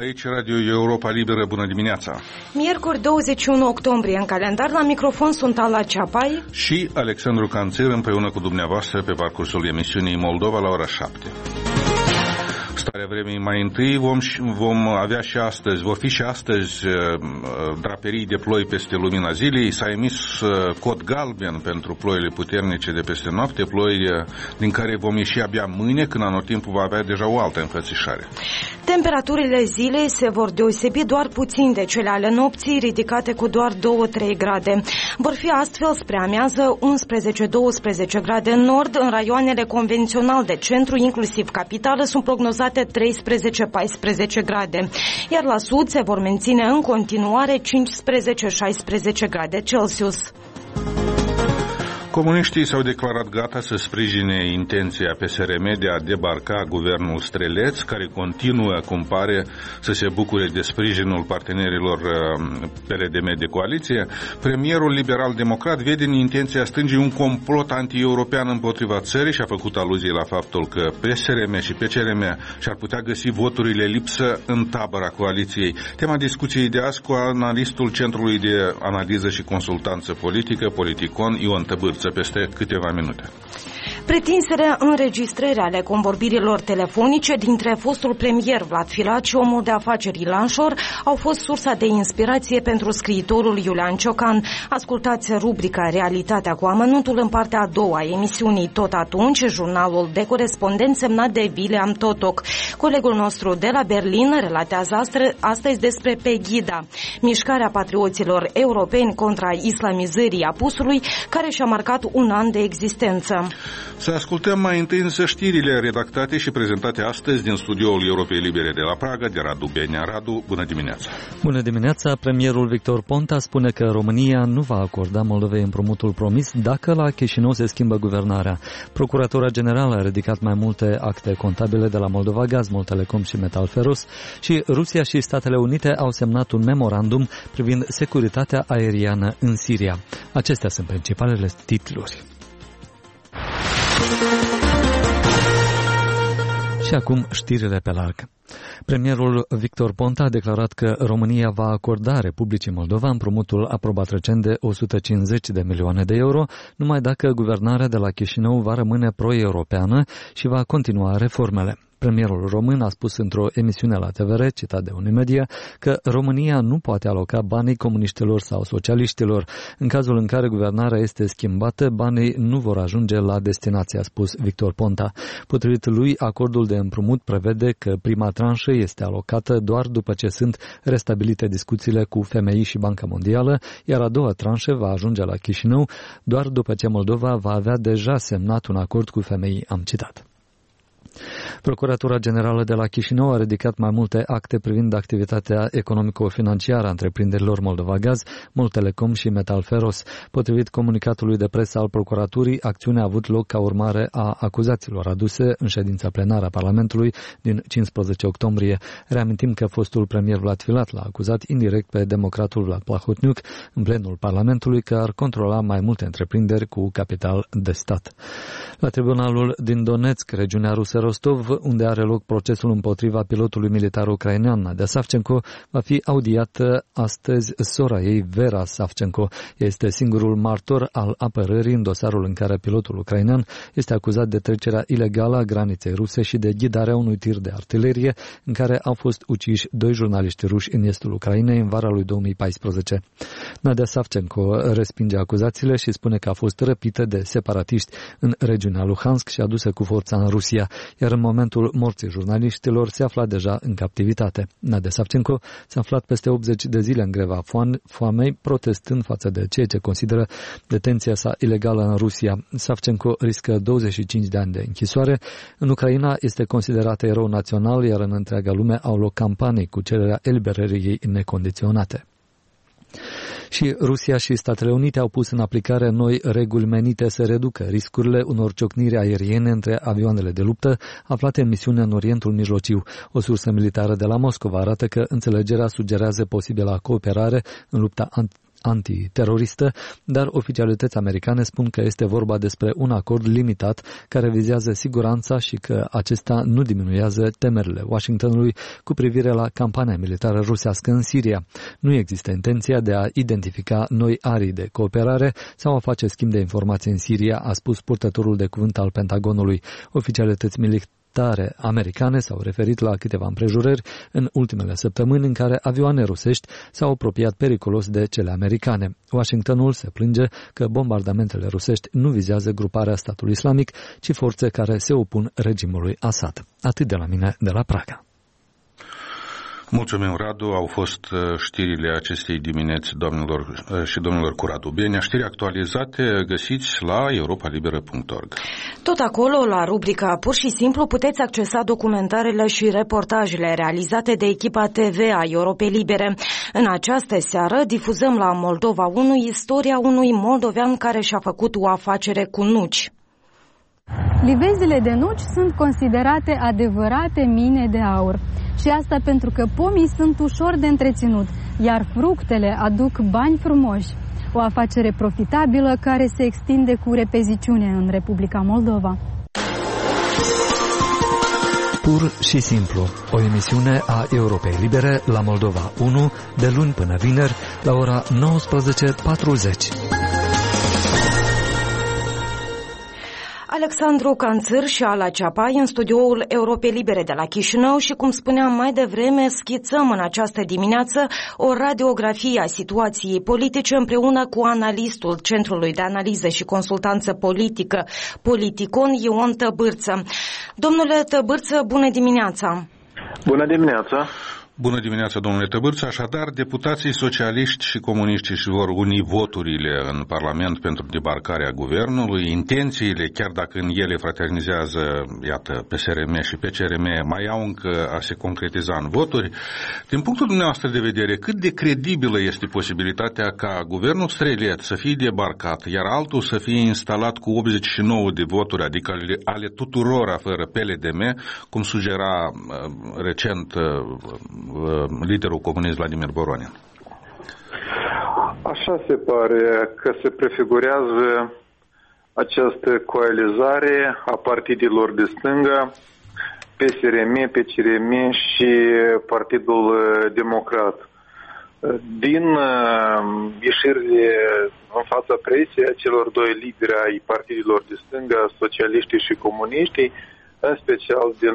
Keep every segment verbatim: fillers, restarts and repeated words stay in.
aici Radio Europa Liberă, bună dimineața! Miercuri douăzeci și unu octombrie în calendar, la microfon sunt Ala Ceapai și Alexandru Canțir împreună cu dumneavoastră pe parcursul emisiunii Moldova la ora șapte. Starea vremii mai întâi vom, vom avea și astăzi, vor fi și astăzi draperii de ploi peste lumina zilei. S-a emis cod galben pentru ploile puternice de peste noapte, ploi din care vom ieși abia mâine, când anotimpul va avea deja o altă înfățișare. Temperaturile zilei se vor deosebi doar puțin de cele ale nopții, ridicate cu doar două trei grade. Vor fi astfel spre amiază unsprezece douăsprezece grade în nord, în raioanele convențional de centru, inclusiv capitală, sunt prognozate treisprezece paisprezece grade, iar la sud se vor menține în continuare cincisprezece șaisprezece grade Celsius. Comuniștii s-au declarat gata să sprijine intenția P S R M de a debarca guvernul Streleț, care continuă, cum pare, să se bucure de sprijinul partenerilor P R D M de coaliție. Premierul liberal-democrat vede în intenția stângii un complot anti-european împotriva țării și a făcut aluzie la faptul că P S R M și P C R M și-ar putea găsi voturile lipsă în tabăra coaliției. Tema discuției de azi cu analistul Centrului de Analiză și Consultanță Politică, Politicon, Ion Tăbârță, peste câteva minute. Pretinsele înregistrări ale convorbirilor telefonice dintre fostul premier Vlad Filat și omul de afaceri Ilan Șor au fost sursa de inspirație pentru scriitorul Iulian Ciocan. Ascultați rubrica Realitatea cu amănuntul în partea a doua a emisiunii Tot atunci, jurnalul de corespondent semnat de William Totoc. Colegul nostru de la Berlin relatează astăzi despre Pegida, mișcarea patrioților europeni contra islamizării apusului, care și-a marcat un an de existență. Să ascultăm mai întâi însă știrile redactate și prezentate astăzi din studioul Europei Libere de la Praga, de Radu Benea. Radu, bună dimineața! Bună dimineața! Premierul Victor Ponta spune că România nu va acorda Moldovei împrumutul promis dacă la Chișinău se schimbă guvernarea. Procuratura Generală a ridicat mai multe acte contabile de la Moldova Gaz, Moltelecom și Metalferos și Rusia și Statele Unite au semnat un memorandum privind securitatea aeriană în Siria. Acestea sunt principalele titluri. Și acum știrile pe larg. Premierul Victor Ponta a declarat că România va acorda Republicii Moldova împrumutul aprobat recent de o sută cincizeci de milioane de euro, numai dacă guvernarea de la Chișinău va rămâne pro-europeană și va continua reformele. Premierul român a spus într-o emisiune la T V R, citat de Unimedia, că România nu poate aloca banii comuniștilor sau socialiștilor. În cazul în care guvernarea este schimbată, banii nu vor ajunge la destinație, a spus Victor Ponta. Potrivit lui, acordul de împrumut prevede că prima tranșă este alocată doar după ce sunt restabilite discuțiile cu F M I și Banca Mondială, iar a doua tranșă va ajunge la Chișinău doar după ce Moldova va avea deja semnat un acord cu F M I, am citat. Procuratura Generală de la Chișinău a ridicat mai multe acte privind activitatea economico-financiară a întreprinderilor Moldova Gaz, Moltelecom și Metalferos. Potrivit comunicatului de presă al procuraturii, acțiunea a avut loc ca urmare a acuzațiilor aduse în ședința plenară a Parlamentului din cincisprezece octombrie. Reamintim că fostul premier Vlad Filat l-a acuzat indirect pe democratul Vlad Plahotniuc în plenul Parlamentului că ar controla mai multe întreprinderi cu capital de stat. La tribunalul din Donetsk, regiunea rusă Rostov, unde are loc procesul împotriva pilotului militar ucrainean Nadia Savchenko, va fi audiată astăzi sora ei, Vera Savchenko. Este singurul martor al apărării în dosarul în care pilotul ucrainean este acuzat de trecerea ilegală a graniței ruse și de ghidarea unui tir de artilerie în care au fost uciși doi jurnaliști ruși în estul Ucrainei în vara lui două mii paisprezece. Nadia Savchenko respinge acuzațiile și spune că a fost răpită de separatiști în regiunea Luhansk și adusă cu forța în Rusia, iar în momentul morții jurnaliștilor se afla deja în captivitate. Nadia Savchenko s-a aflat peste optzeci de zile în greva foamei, protestând față de ceea ce consideră detenția sa ilegală în Rusia. Savchenko riscă douăzeci și cinci de ani de închisoare. În Ucraina este considerată erou național, iar în întreaga lume au loc campanii cu cererea eliberării ei necondiționate. Și Rusia și Statele Unite au pus în aplicare noi reguli menite să reducă riscurile unor ciocniri aeriene între avioanele de luptă aflate în misiune în Orientul Mijlociu. O sursă militară de la Moscova arată că înțelegerea sugerează posibila cooperare în lupta antiteroristă, dar oficialități americane spun că este vorba despre un acord limitat care vizează siguranța și că acesta nu diminuează temerile Washingtonului cu privire la campania militară rusească în Siria. Nu există intenția de a identifica noi arii de cooperare sau a face schimb de informații în Siria, a spus purtătorul de cuvânt al Pentagonului. Oficialități militare americane s-au referit la câteva împrejurări în ultimele săptămâni în care avioane rusești s-au apropiat periculos de cele americane. Washingtonul se plânge că bombardamentele rusești nu vizează gruparea statului islamic, ci forțe care se opun regimului Assad. Atât de la mine, de la Praga. Mulțumim, Radu. Au fost știrile acestei dimineți, doamnelor și domnilor, cu Radu Benea. Știri actualizate găsiți la europa liberă punct org. Tot acolo, la rubrica Pur și simplu, puteți accesa documentarele și reportajele realizate de echipa T V a Europei Libere. În această seară difuzăm la Moldova unu istoria unui moldovean care și-a făcut o afacere cu nuci. Livezile de nuci sunt considerate adevărate mine de aur. Și asta pentru că pomii sunt ușor de întreținut, iar fructele aduc bani frumoși. O afacere profitabilă care se extinde cu repeziciune în Republica Moldova. Pur și simplu, o emisiune a Europei Libere la Moldova unu, de luni până vineri, la ora nouăsprezece patruzeci. Alexandru Canțâr și Ala Ceapai în studioul Europei Libere de la Chișinău și, cum spuneam mai devreme, schițăm în această dimineață o radiografie a situației politice împreună cu analistul Centrului de Analiză și Consultanță Politică, Politicon, Ion Tăbârță. Domnule Tăbârță, bună dimineața! Bună dimineața! Bună dimineața, domnule Tăbârță. Așadar, deputații socialiști și comuniști își vor uni voturile în Parlament pentru debarcarea guvernului. Intențiile, chiar dacă în ele fraternizează, iată, P S R M și P C R M, mai au încă a se concretiza în voturi. Din punctul dumneavoastră de vedere, cât de credibilă este posibilitatea ca guvernul Streleț să fie debarcat, iar altul să fie instalat cu optzeci și nouă de voturi, adică ale, ale tuturora fără P L D M, cum sugera uh, recent uh, liderul comunist Vladimir Voronin? Așa se pare că se prefigurează această coalizare a partidelor de stânga, P S R M, P C R M și Partidul Democrat. Din ieșirile în fața presiei a celor doi lideri ai partidelor de stânga, socialiștii și comuniștii, în special din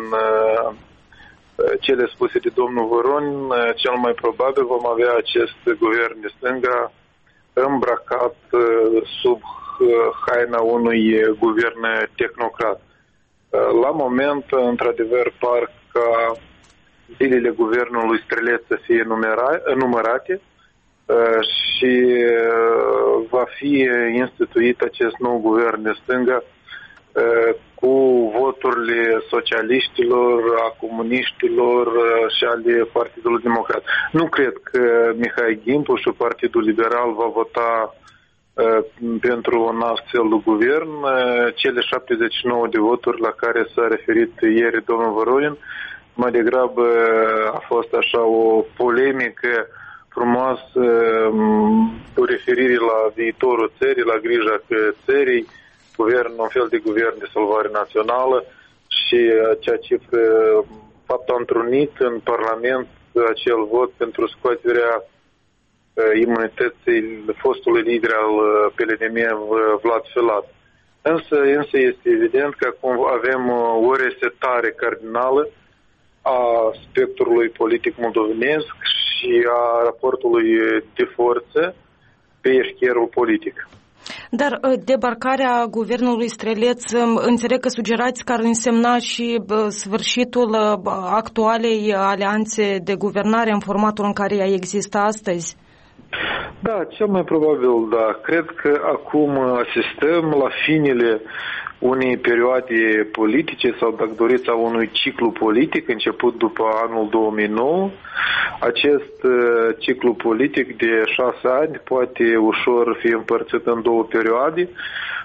cele spuse de domnul Voronin, cel mai probabil vom avea acest guvern de stânga îmbrăcat sub haina unui guvern tehnocrat. La moment, într-adevăr, par ca zilele guvernului Streleț să fie numărate și va fi instituit acest nou guvern de stânga cu voturile socialiștilor, a comuniștilor și ale Partidului Democrat. Nu cred că Mihai Gimpu și Partidul Liberal va vota uh, pentru un astfel de guvern. Uh, cele șaptezeci și nouă de voturi la care s-a referit ieri domnul Voronin, mai degrabă a fost așa o polemică frumoasă uh, cu referire la viitorul țării, la grija că țării, guvern, un fel de guvern de salvare națională și acea cifră, fapt a întrunit în Parlament acel vot pentru scoaterea imunității fostului lider al P L D M, Vlad Filat. Însă, însă este evident că acum avem o resetare cardinală a spectrului politic moldovenesc și a raportului de forță pe eșcherul politic. Dar debarcarea guvernului Streleț, înțeleg că sugerați că ar însemna și sfârșitul actualei alianțe de guvernare în formatul în care ea există astăzi? Da, cel mai probabil, da. Cred că acum asistăm la finele unei perioade politice sau, dacă doriți, a unui ciclu politic început după anul două mii nouă. Acest uh, ciclu politic de șase ani poate ușor fi împărțit în două perioade.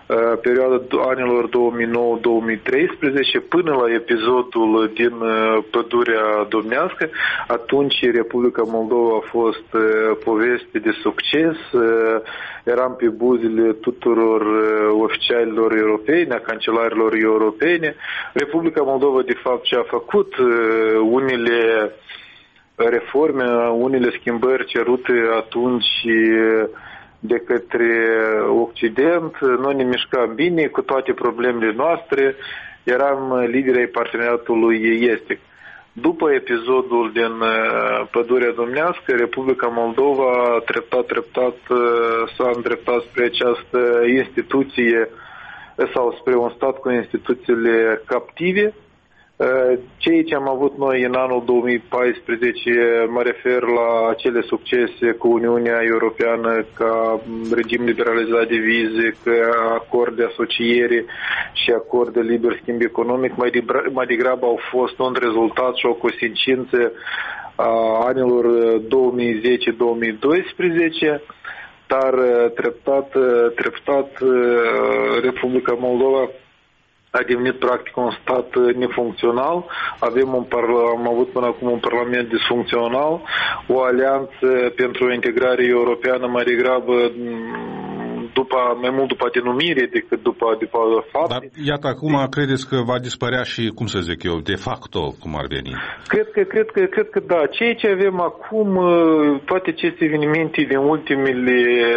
perioada anilor două mii nouă - două mii treisprezece până la episodul din Pădurea Domnească. Atunci Republica Moldova a fost poveste de succes, eram pe buzele tuturor oficialilor europeni, a cancelarilor europene. Republica Moldova de fapt ce a făcut unele reforme, unele schimbări cerute atunci de către Occident, noi ne mișcam bine cu toate problemele noastre, eram lideri ai parteneriatului estic. După episodul din Pădurea Domnească, Republica Moldova treptat, treptat s-a îndreptat spre această instituție sau spre un stat cu instituțiile captive. Ceea ce am avut noi în anul două mii paisprezece, mă refer la acele succese cu Uniunea Europeană ca regim liberalizat de vize, ca acord de asociere și acord de liber schimb economic, mai, de, mai degrabă au fost un rezultat și o consecință a anilor două mii zece - două mii doisprezece, dar treptat, treptat Republica Moldova a devenit practic un stat nefuncțional. Avem un parla- am avut până acum un parlament disfuncțional, o alianță pentru o integrare europeană mai degrabă după, mai mult după denumire decât după, după fapt. Dar iată, acum credeți că va dispărea și, cum să zic eu, de facto, cum ar veni? Cred că, cred că, cred că da. Ceea ce avem acum, toate aceste evenimente din ultimele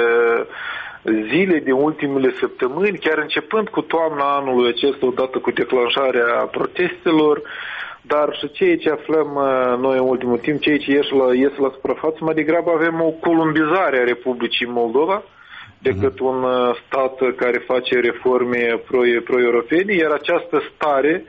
zile, din ultimele săptămâni, chiar începând cu toamna anului acesta, odată cu declanșarea protestelor, dar și ceea ce aflăm noi în ultimul timp, ceea ce ies la, ies la suprafață, mai degrabă avem o columbizare a Republicii Moldova decât un stat care face reforme pro-europene, iar această stare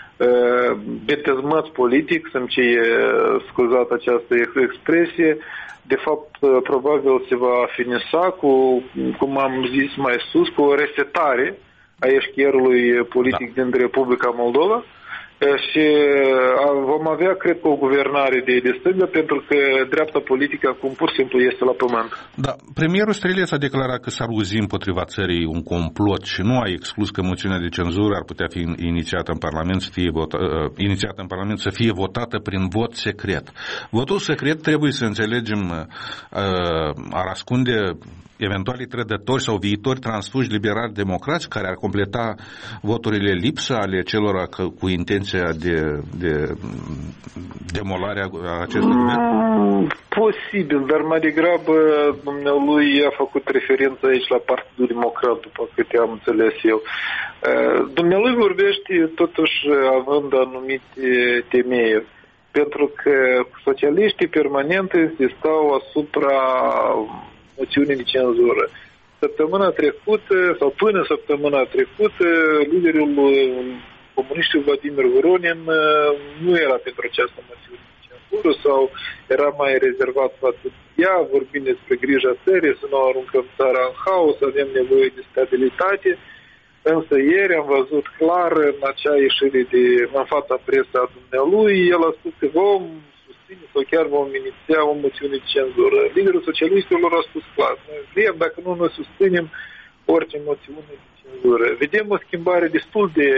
de tezmăț politic, să-mi ce scuzat această expresie, de fapt, probabil se va finisa cu, cum am zis mai sus, cu o resetare a eșchierului politic da. din Republica Moldova și vom avea, cred că, o guvernare de, de stângă, pentru că dreapta politică acum pur și simplu este la pământ. Da, premierul Streleț a declarat că s-ar uzi împotriva țării un complot și nu a exclus că moțiunea de cenzură ar putea fi inițiată în Parlament să fie, vota, uh, inițiată în Parlament să fie votată prin vot secret. Votul secret, trebuie să înțelegem, uh, ar ascunde eventualii trădători sau viitori transfuși liberali democrați care ar completa voturile lipsă ale celor cu intenția de, de demolare a acestui guvern? Posibil, dar mai degrabă dumnealui a făcut referință aici la Partidul Democrat, după câte am înțeles eu. Dumnealui vorbește totuși având anumite temeiuri, pentru că socialiștii permanent insistau asupra moțiune de cenzură. Săptămâna trecută, sau până săptămâna trecută, liderul comuniștii Vladimir Voronin nu era pentru această moțiune de cenzură sau era mai rezervat față de ea, vorbind despre grija țării, să nu aruncăm țara în haos, avem nevoie de stabilitate. Însă ieri am văzut clar în acea ieșire de, în fața presă a dumnealui, el a spus că vom sau chiar vom iniția o moțiune de cenzură. Liderul socialiștilor a spus clar, noi vrem, dacă nu noi susținem orice moțiune de cenzură. Vedem o schimbare destul de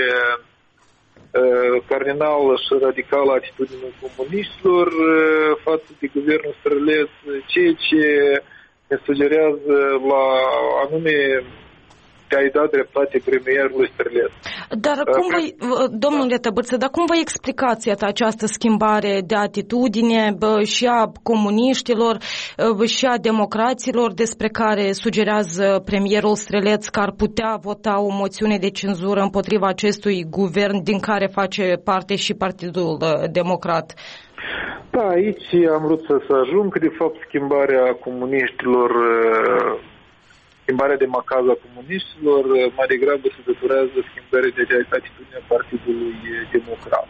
uh, cardinală și radicală a atitudinii comuniștilor uh, față de guvernul Streleț, ceea ce ne sugerează la anume de a-i da dreptate premierului Streleț. Dar cum vă, domnule Tăbârță, dar cum vă explicați această schimbare de atitudine și a comuniștilor și a democraților despre care sugerează premierul Streleț că ar putea vota o moțiune de cenzură împotriva acestui guvern din care face parte și Partidul Democrat? Da, aici am vrut să, să ajung că de fapt schimbarea comuniștilor Schimbarea de macaz a comuniștilor mai degrabă se datorează schimbării de atitudinea Partidului Democrat.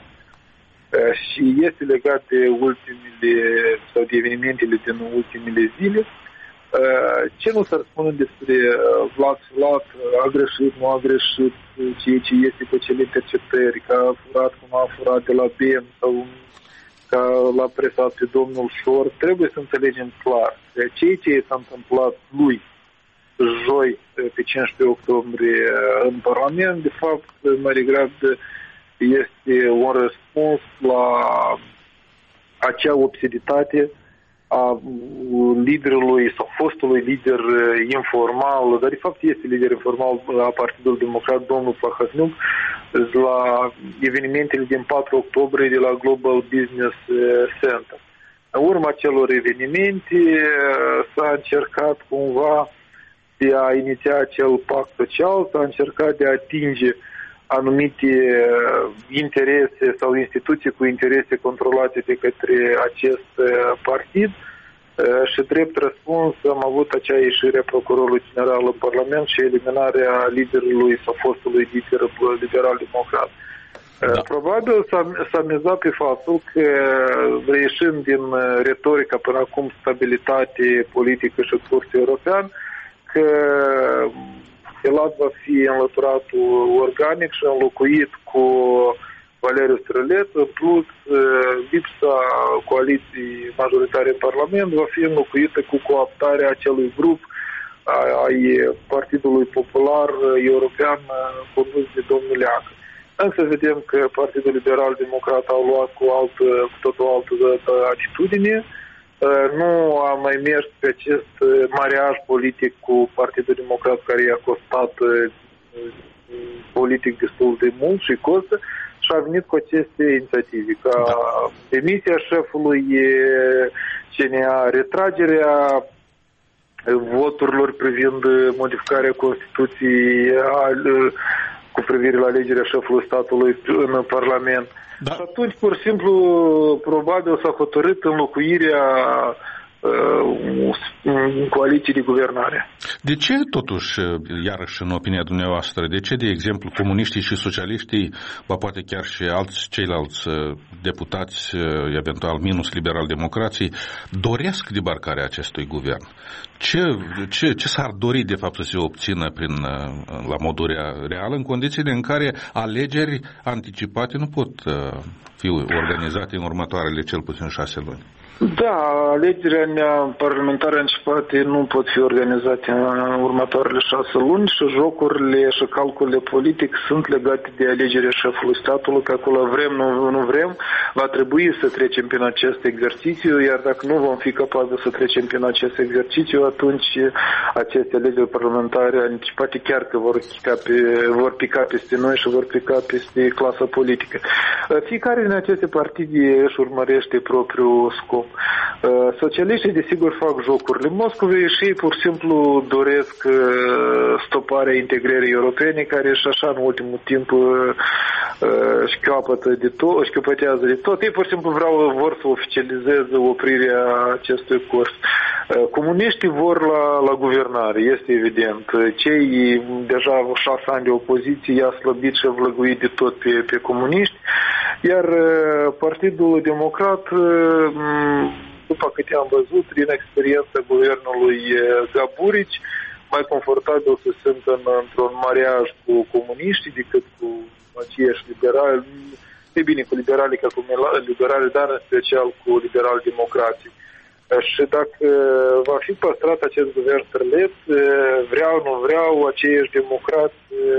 Și este legat de ultimele sau de evenimentele din ultimele zile. Ce nu s-ar spune despre Vlad Filat, a greșit, nu a greșit, ceea ce este pe cele interceptări, că a furat, cum a furat de la B M sau că l-a presat pe domnul Șor, trebuie să înțelegem clar că ceea ce s-a întâmplat lui joi, pe cincisprezece octombrie, în Parlament. De fapt, mai degrabă este un răspuns la acea obsiditate a liderului sau fostului lider informal, dar de fapt este lider informal a Partidului Democrat, domnul Plahotniuc, la evenimentele din patru octombrie de la Global Business Center. În urma acelor evenimente s-a încercat cumva de a iniția acel pact social, s-a încercat de a atinge anumite interese sau instituții cu interese controlate de către acest partid și drept răspuns am avut acea ieșire a procurorului general în Parlament și eliminarea liderului sau fostului lider liberal-democrat. Da. Probabil s-a, s-a mizat pe faptul că, reieșind din retorica până acum stabilitate politică și curs european, că Elat va fi înlăturat organic și înlocuit cu Valeriu Străleț, în plus lipsa coaliției majoritare în Parlament va fi înlocuită cu cooptarea acelui grup ai Partidului Popular European condus de domnul Leacă. Însă vedem că Partidul Liberal Democrat a luat cu, altă, cu tot o altă atitudine. Nu a mai mers pe acest mariaj politic cu Partidul Democrat care i-a costat politic destul de mult și costă și a venit cu aceste inițiative, ca demisia șefului C N A, retragerea voturilor privind modificarea Constituției cu privire la alegerea șefului statului în Parlament. Da. Și atunci, pur și simplu, probabil s-a hotărât înlocuirea uh, coaliției de guvernare. De ce, totuși, iarăși, în opinia dumneavoastră, de ce, de exemplu, comuniștii și socialiștii, ba poate chiar și alți ceilalți deputați, eventual minus liberal-democrații, doresc debarcarea acestui guvern? Ce, ce, ce s-ar dori, de fapt, să se obțină prin, la modul real, în condițiile în care alegeri anticipate nu pot fi organizate în următoarele cel puțin șase luni? Da, alegerile parlamentare anticipate nu pot fi organizate în următoarele șase luni și jocurile și calculele politic sunt legate de alegerea șefului statului, că acolo vrem, nu, nu vrem, va trebui să trecem prin acest exercițiu, iar dacă nu vom fi capabili să trecem prin acest exercițiu, atunci aceste alegeri parlamentare anticipate chiar că vor pica, pe, vor pica peste noi și vor pica peste clasa politică. Fiecare din aceste partide își urmărește propriul scop. Socialiștii, desigur, fac jocurile Moscovei și ei pur și simplu doresc stoparea integrării europene, care și așa în ultimul timp șchiopătă de tot, șchiopătează de tot. Ei pur și simplu vreau, vor să oficializeze oprirea acestui curs. Comuniștii vor la, la guvernare, este evident. Cei deja șase ani de opoziție i-a slăbit și a vlăguit de tot pe, pe comuniști, iar Partidul Democrat, după câte am văzut, din experiența guvernului Gaburici, mai confortabil să se simtă în, într-un mariaj cu comuniștii decât cu aceiași liberali, e bine cu liberalii ca cu liberali, dar în special cu liberal-democrații. Și dacă va fi păstrat acest guvern Străleț, vreau, nu vreau, aceiași democrați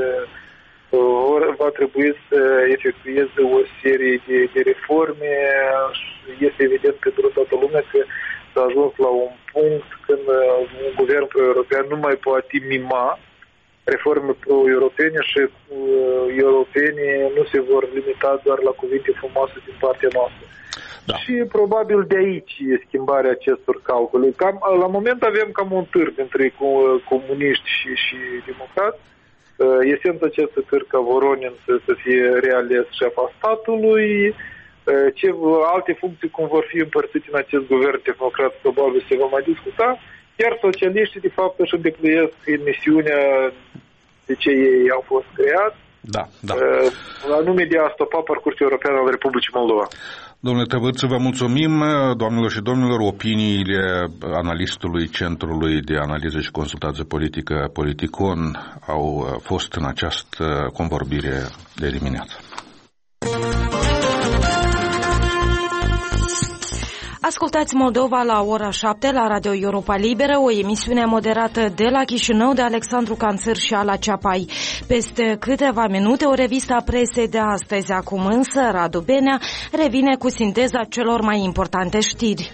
va trebui să efectueze o serie de, de reforme și este evident pentru toată lumea că s-a ajuns la un punct când un guvern pro-european nu mai poate mima reforme pro-europene și uh, europenii nu se vor limita doar la cuvinte frumoase din partea noastră. Da. Și probabil de aici e schimbarea acestor calcule. Cam, la moment avem cam un târg între comuniști și, și democrați. Esența acestui târg ca Voronin să, să fie reales șefa statului. Ce alte funcții cum vor fi împărțite în acest guvern tehnocrat probabil se va mai discuta. Iar socialiștii, de fapt, își îndeplinesc misiunea de ce ei au fost creați, da, da. anume de a stopa parcursul european al Republicii Moldova. Domnule Tăvârță, vă mulțumim, doamnelor și domnilor, opiniile analistului Centrului de Analiză și Consultație Politică Politicon au fost în această convorbire de dimineață. Ascultați Moldova la ora șapte la Radio Europa Liberă, o emisiune moderată de la Chișinău de Alexandru Canțăr și Ala Ceapai. Peste câteva minute, o revistă a presei de astăzi. Acum însă, Radu Benea revine cu sinteza celor mai importante știri.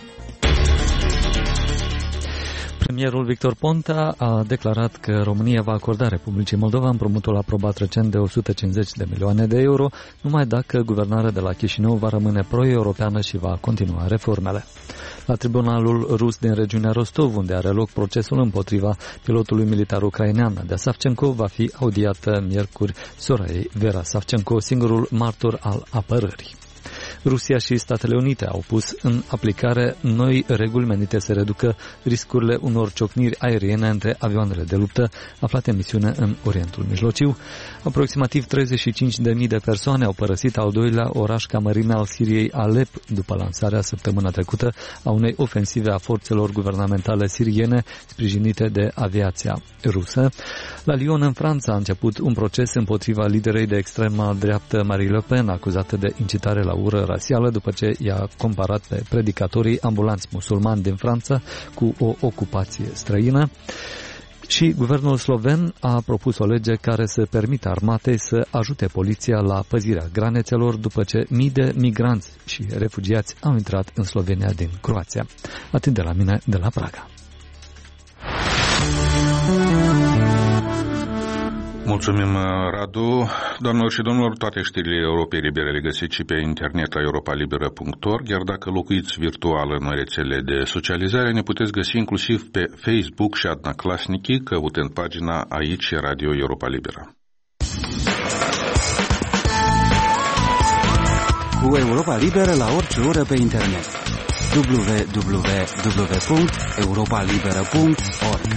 Premierul Victor Ponta a declarat că România va acorda Republicii Moldova împrumutul aprobat recent de o sută cincizeci de milioane de euro, numai dacă guvernarea de la Chișinău va rămâne pro-europeană și va continua reformele. La tribunalul rus din regiunea Rostov, unde are loc procesul împotriva pilotului militar ucrainean Nadia Savchenko, va fi audiată miercuri Soraya Vera Savchenko, singurul martor al apărării. Rusia și Statele Unite au pus în aplicare noi reguli menite să reducă riscurile unor ciocniri aeriene între avioanele de luptă aflate în misiune în Orientul Mijlociu. Aproximativ treizeci și cinci de mii de persoane au părăsit al doilea oraș ca mărime al Siriei, Alep, după lansarea săptămâna trecută a unei ofensive a forțelor guvernamentale siriene sprijinite de aviația rusă. La Lyon, în Franța, a început un proces împotriva liderei de extremă dreaptă Marine Le Pen, acuzată de incitare la ură rasială după ce i-a comparat pe predicatorii ambulanți musulmani din Franța cu o ocupație străină. Și guvernul sloven a propus o lege care să permită armatei să ajute poliția la păzirea granițelor după ce mii de migranți și refugiați au intrat în Slovenia din Croația. Atât de la mine, de la Praga. Mulțumim, Radu. Doamnelor și domnilor, toate știrile Europei Libere le găsiți și pe internet la europa liberă punct org, iar dacă locuiți virtual în rețele de socializare, ne puteți găsi inclusiv pe Facebook și Adnaclasniki, căutând pagina Aici Radio Europa Liberă. Cu Europa Liberă la orice oră pe internet. w w w punct europa liberă punct org.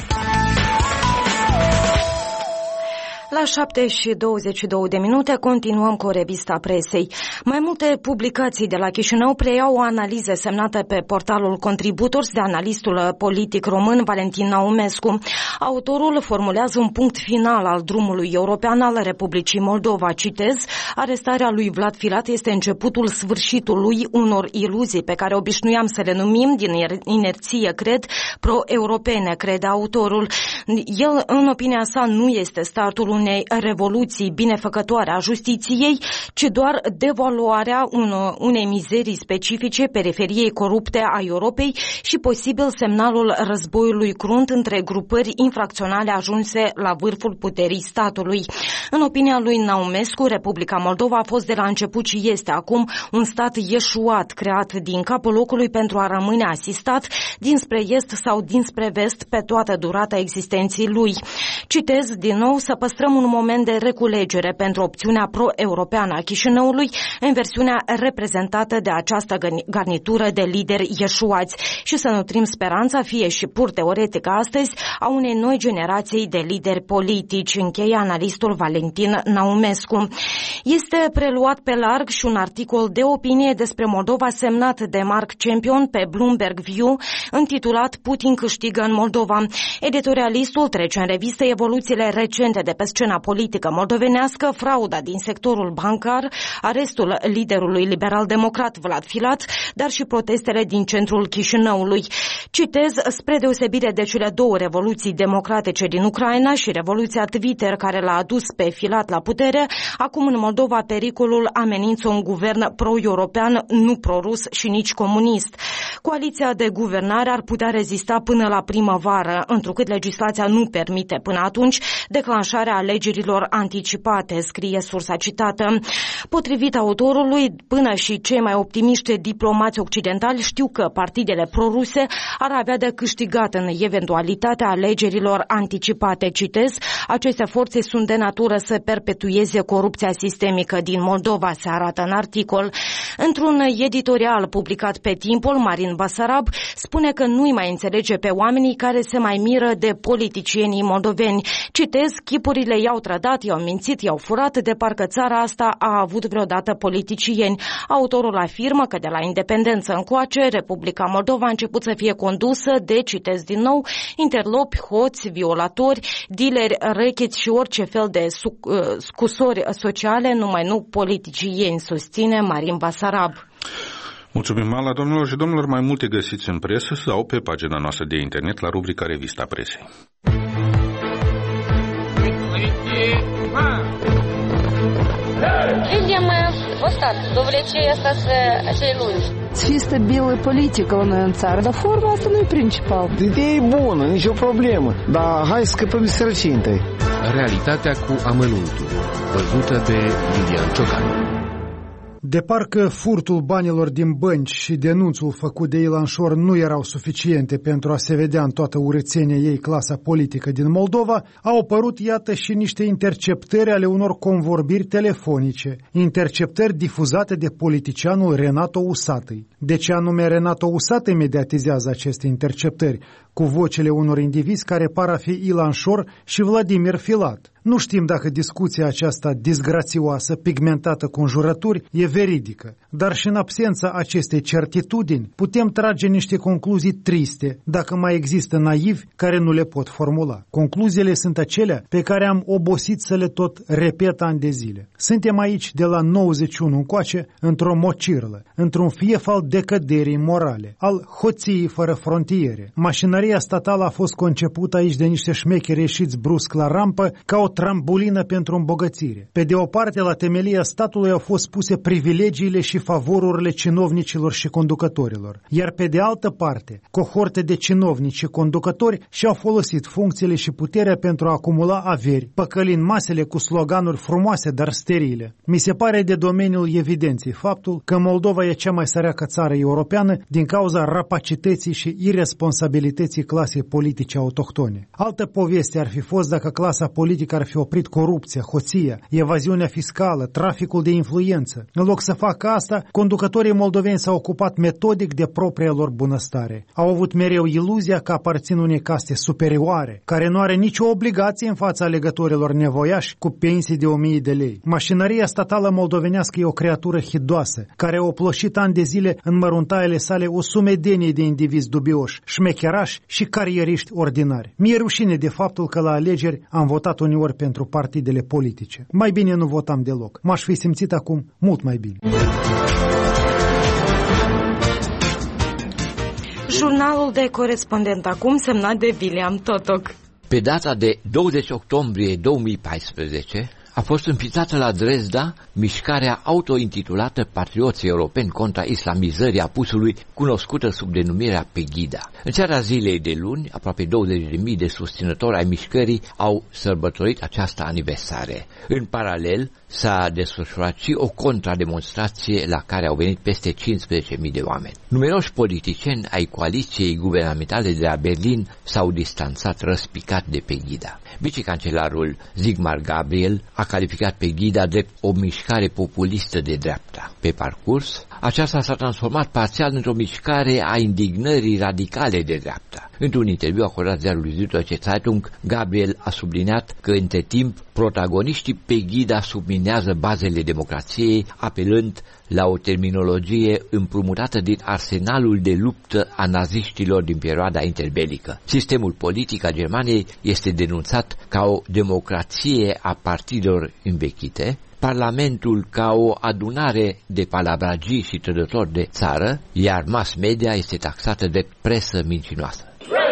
La șapte și douăzeci și două de minute continuăm cu revista presei. Mai multe publicații de la Chișinău preiau o analiză semnată pe portalul Contributors de analistul politic român Valentin Naumescu. Autorul formulează un punct final al drumului european al Republicii Moldova. Citez: arestarea lui Vlad Filat este începutul sfârșitului unor iluzii pe care obișnuiam să le numim din inerție, cred, pro-europene, crede autorul. El, în opinia sa, nu este startul unei revoluții binefăcătoare a justiției, ci doar devaluarea unei mizerii specifice periferiei corupte a Europei și posibil semnalul războiului crunt între grupări infracționale ajunse la vârful puterii statului. În opinia lui Naumescu, Republica Moldova a fost de la început și este acum un stat ieșuat, creat din capul locului pentru a rămâne asistat dinspre est sau dinspre vest pe toată durata existenței lui. Citez din nou: să păstrăm un moment de reculegere pentru opțiunea pro-europeană a Chișinăului în versiunea reprezentată de această garnitură de lideri ieșuați și să nutrim speranța, fie și pur teoretică astăzi, a unei noi generații de lideri politici, încheie analistul Valentin Naumescu. Este preluat pe larg și un articol de opinie despre Moldova semnat de Mark Champion pe Bloomberg View, intitulat Putin câștigă în Moldova. Editorialistul trece în revistă evoluțiile recente de pe scena politică moldovenească, frauda din sectorul bancar, arestul liderului liberal-democrat Vlad Filat, dar și protestele din centrul Chișinăului. Citez: spre deosebire de cele două revoluții democratice din Ucraina și revoluția Twitter care l-a adus pe Filat la putere, acum în Moldova pericolul amenință un guvern pro-european, nu pro-rus și nici comunist. Coaliția de guvernare ar putea rezista până la primăvară, întrucât legislația nu permite până atunci declanșarea alegerilor anticipate, scrie sursa citată. Potrivit autorului, până și cei mai optimiști diplomați occidentali știu că partidele proruse ar avea de câștigat în eventualitatea alegerilor anticipate. Citez: aceste forțe sunt de natură să perpetueze corupția sistemică din Moldova, se arată în articol. Într-un editorial publicat pe Timpul, Marin Basarab spune că nu-i mai înțelege pe oamenii care se mai miră de politicienii moldoveni. Citez: chipurile i-au trădat, i-au mințit, i-au furat, de parcă țara asta a avut vreodată politicieni. Autorul afirmă că de la independență încoace, Republica Moldova a început să fie condusă de, citez din nou, interlopi, hoți, violatori, dealeri, recheți și orice fel de scusori sociale, numai nu politicieni, susține Marin Basarab. Mulțumim, Ala, domnilor și domnilor. Mai multe găsiți în presă sau pe pagina noassă de internet la rubrica Revista Presei. Людям остатку, довлече остаться celui. Să fie stabilă politică la noi în țară, dar forma asta nu e principal. Ideea e bună, nicio problemă, dar hai să scăpăm de sărăcie întâi. Realitatea cu amănuntul, văzută de Iulian Ciocan. De parcă furtul banilor din bănci și denunțul făcut de Ilan Șor nu erau suficiente pentru a se vedea în toată urățenia ei clasa politică din Moldova, au apărut, iată, și niște interceptări ale unor convorbiri telefonice, interceptări difuzate de politicianul Renato Usatăi. De ce anume Renato Usatăi mediatizează aceste interceptări, cu vocile unor indivizi care par a fi Ilan Șor și Vladimir Filat? Nu știm dacă discuția aceasta disgrațioasă, pigmentată cu înjurături, e veridică, dar și în absența acestei certitudini putem trage niște concluzii triste, dacă mai există naivi care nu le pot formula. Concluziile sunt acelea pe care am obosit să le tot repet ani de zile. Suntem aici de la nouăzeci și unu încoace într-o mocirlă, într-un fief al decăderii morale, al hoției fără frontiere. Mașinăria statală a fost concepută aici de niște șmecheri ieșiți brusc la rampă ca o trambulină pentru îmbogățire. Pe de o parte, la temelia statului au fost puse privilegiile și favorurile cinovnicilor și conducătorilor, iar pe de altă parte, cohorte de cinovnici și conducători și-au folosit funcțiile și puterea pentru a acumula averi, păcălind masele cu sloganuri frumoase, dar sterile. Mi se pare de domeniul evidenței faptul că Moldova e cea mai săreacă țară europeană din cauza rapacității și irresponsabilității clasei politice autohtone. Altă poveste ar fi fost dacă clasa politică ar fi oprit corupția, hoția, evaziunea fiscală, traficul de influență. În loc să facă asta, conducătorii moldoveni s-au ocupat metodic de propria lor bunăstare. Au avut mereu iluzia că aparțin unei caste superioare, care nu are nicio obligație în fața alegătorilor nevoiași cu pensii de o mie de lei. Mașinăria statală moldovenească e o creatură hidoasă, care a oploșit ani de zile în măruntaiele sale o sumedenie de indivizi dubioși, șmecherași și carieriști ordinari. Mi-e rușine de faptul că la alegeri am votat uneori pentru partidele politice. Mai bine nu votam deloc. M-aș fi simțit acum mult mai bine. Jurnalul de corespondent acum, semnat de William Totoc. Pe data de douăzeci octombrie două mii paisprezece a fost înființată la Dresda mișcarea autointitulată Patrioții Europeni contra islamizării apusului, cunoscută sub denumirea Pegida. În seara zilei de luni, aproape douăzeci de mii de susținători ai mișcării au sărbătorit această aniversare. În paralel, s-a desfășurat și o contrademonstrație la care au venit peste cincisprezece mii de oameni. Numeroși politicieni ai coaliției guvernamentale de la Berlin s-au distanțat răspicat de Pegida. Vicecancelarul Sigmar Gabriel a calificat Pegida drept o mișcare populistă de dreapta. Pe parcurs, aceasta s-a transformat parțial într-o mișcare a indignării radicale de dreapta. Într-un interviu acordat ziarului Süddeutsche Zeitung, Gabriel a subliniat că, între timp, protagoniștii Pegida subminează bazele democrației, apelând la o terminologie împrumutată din arsenalul de luptă a naziștilor din perioada interbelică. Sistemul politic al Germaniei este denunțat ca o democrație a partidelor învechite, Parlamentul ca o adunare de palavragii și trădători de țară, iar mass media este taxată de presă mincinoasă.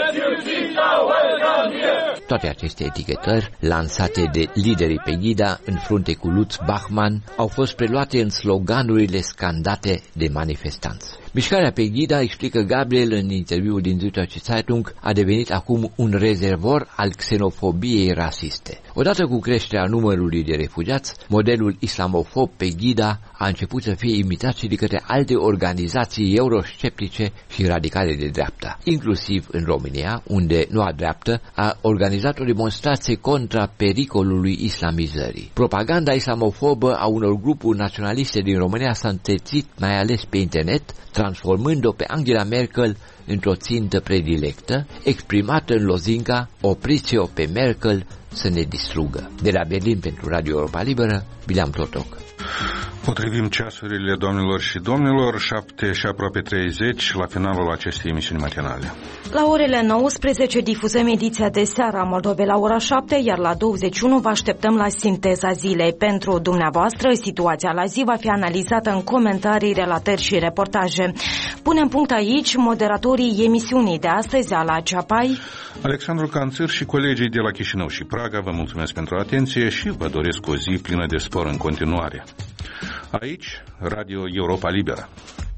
Toate aceste etichetări, lansate de liderii Pegida în frunte cu Lutz Bachmann, au fost preluate în sloganurile scandate de manifestanți. Mișcarea Pegida, explică Gabriel în interviul din Süddeutsche Zeitung, a devenit acum un rezervor al xenofobiei rasiste. Odată cu creșterea numărului de refugiați, modelul islamofob Pegida a început să fie imitat și de către alte organizații eurosceptice și radicale de dreapta, inclusiv în România, unde noua dreaptă a organizat o demonstrație contra pericolului islamizării. Propaganda islamofobă a unor grupuri naționaliste din România s-a întețit mai ales pe internet, transformând-o pe Angela Merkel într-o țintă predilectă, exprimată în lozinca "Opriți-o pe Merkel să ne distrugă". De la Berlin pentru Radio Europa Liberă, William Totoc. Potrivim ceasurile, doamnelor și domnilor, șapte și aproape treizeci la finalul acestei emisiuni matinale. La orele nouăsprezece difuzăm ediția de seară a Moldovei la ora șapte, iar la douăzeci și unu vă așteptăm la sinteza zilei. Pentru dumneavoastră, situația la zi va fi analizată în comentarii, relatări și reportaje. Punem punct aici moderatorii emisiunii de astăzi, Ala Ceapai, Alexandru Canțir și colegii de la Chișinău și Praga. Vă mulțumesc pentru atenție și vă doresc o zi plină de spor în continuare. Aici, Radio Europa Liberă.